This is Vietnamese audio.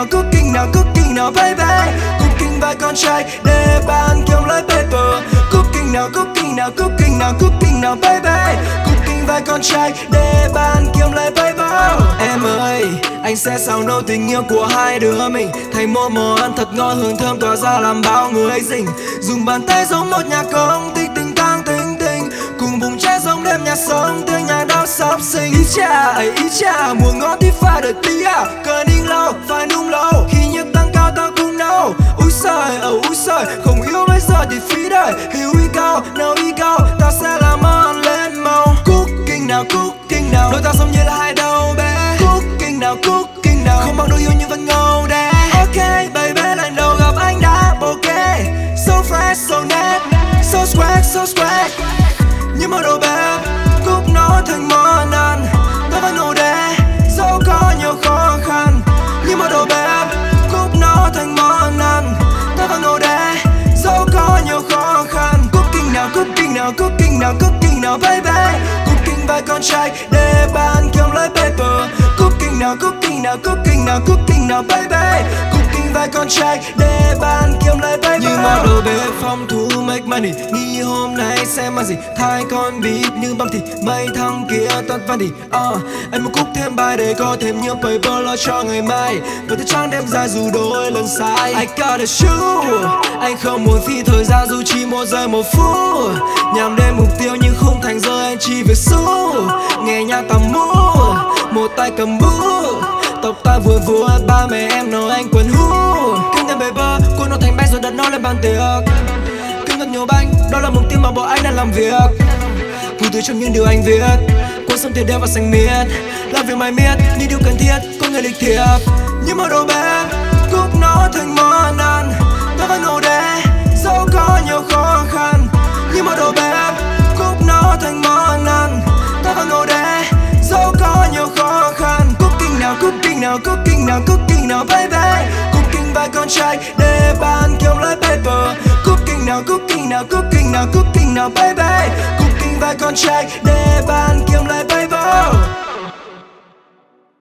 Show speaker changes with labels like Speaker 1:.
Speaker 1: cooking nào baby. Cooking và con trai để bàn kiếm lấy paper. Cooking nào baby. Cooking và con trai để bàn kiếm lấy paper. Em ơi, anh sẽ xào nấu tình yêu của hai đứa mình thành một món ăn thật ngon, hương thơm tỏa ra làm bao người dình. Dùng bàn tay giống một nhạc công tích tình tăng tình tình, cùng vùng trái giống đêm nhạc sống tiếng nhạc đau sắp sinh. Ý cha mùa ngon thì phải đợi tí à, cần in lâu phải nung lâu, khi nhịp tăng cao ta cùng nấu. Úi sời không yêu bây giờ thì phí đời. Here we go, now we go, ta sẽ làm món ăn lên màu. Cooking nào đôi ta giống như là hai đầu bé. Cooking nào không bằng đôi yêu nhưng vẫn ngầu đẽ. Ok baby, lần đầu gặp anh đã ok. So fresh, so nét, so swag như một đồ bé. Cook nó thành món ăn, ta vẫn ngầu đẽ dẫu có nhiều khó khăn. Như một đồ bé, cook nó thành món ăn, ta vẫn ngầu đẽ dẫu có nhiều khó khăn. Cooking nào baby. Cooking và con trai để bàn kiếm lấy paper. Cooking nào baby. Cooking và con trai để bàn kiếm lấy paper. Như món đồ bếp phòng thủ make money, nghĩ hôm nay xem ăn gì. Thay con beat như băm thì mấy thằng kia toàn văn thì anh muốn cook thêm bài để có thêm nhiều paper lo cho ngày mai. Và tôi chẳng đem ra dù đôi lần sai. I got a shoe, anh không muốn phi thời gian dù chỉ 1 giây 1 phút. Nhằm đến mục tiêu nhưng không thành rơi anh chỉ về số. Nghe nhạc tầm mũ, một tay cầm bút, tóc ta vừa ba mẹ em nói anh quần hú. Kinh thêm paper, cuốn nó thành bánh rồi đặt nó lên bàn tiệc. Kinh thật nhiều bánh, đó là mục tiêu mà bọn anh đang làm việc. Vui tươi trong những điều anh viết, cuộc sống tiền đen và xanh miết. Làm việc mãi miết, những điều cần thiết, có người lịch thiệp. Như một đồ bé, cook nó thành món ăn, ta vẫn ngầu đẽ dẫu có nhiều khó khăn. Như một đồ bé, cook nó thành món ăn, ta vẫn ngầu đẽ dẫu có nhiều khó khăn. Cooking nào baby. Cooking và con trai để bàn kiếm lấy paper. Cooking nào baby. Cooking và con trai để bàn kiếm lấy paper.